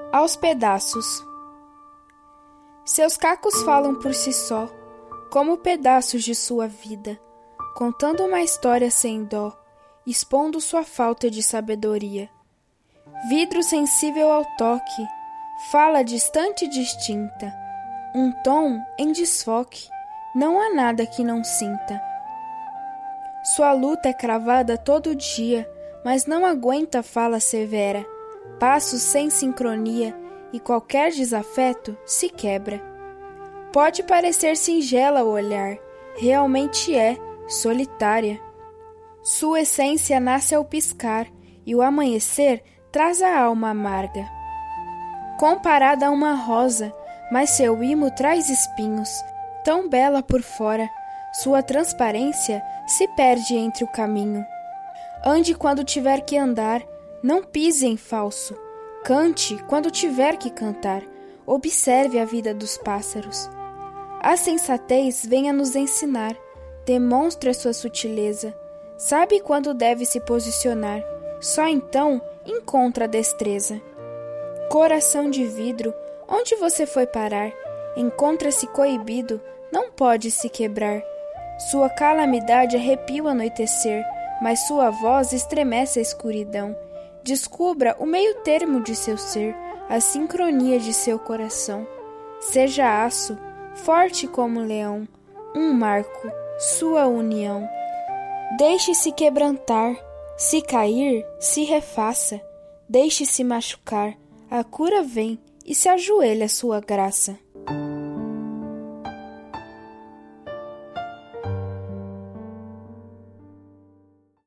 Aos pedaços. Seus cacos falam por si só, como pedaços de sua vida, contando uma história sem dó, expondo sua falta de sabedoria. Vidro sensível ao toque, fala distante e distinta, um tom em desfoque, não há nada que não sinta. Sua luta é cravada todo dia, mas não aguenta fala severa, passos sem sincronia e qualquer desafeto se quebra. Pode parecer singela o olhar, realmente é solitária. Sua essência nasce ao piscar e o amanhecer traz a alma amarga. Comparada a uma rosa, mas seu imo traz espinhos, tão bela por fora, sua transparência se perde entre o caminho. Ande quando tiver que andar, não pise em falso. Cante quando tiver que cantar, observe a vida dos pássaros. A sensatez vem a nos ensinar, demonstre a sua sutileza, sabe quando deve se posicionar, só então encontra a destreza. Coração de vidro, onde você foi parar? Encontra-se coibido, não pode se quebrar. Sua calamidade arrepia o anoitecer, mas sua voz estremece a escuridão. Descubra o meio termo de seu ser, a sincronia de seu coração. Seja aço, forte como leão, um marco, sua união. Deixe-se quebrantar, se cair, se refaça. Deixe-se machucar, a cura vem e se ajoelha a sua graça.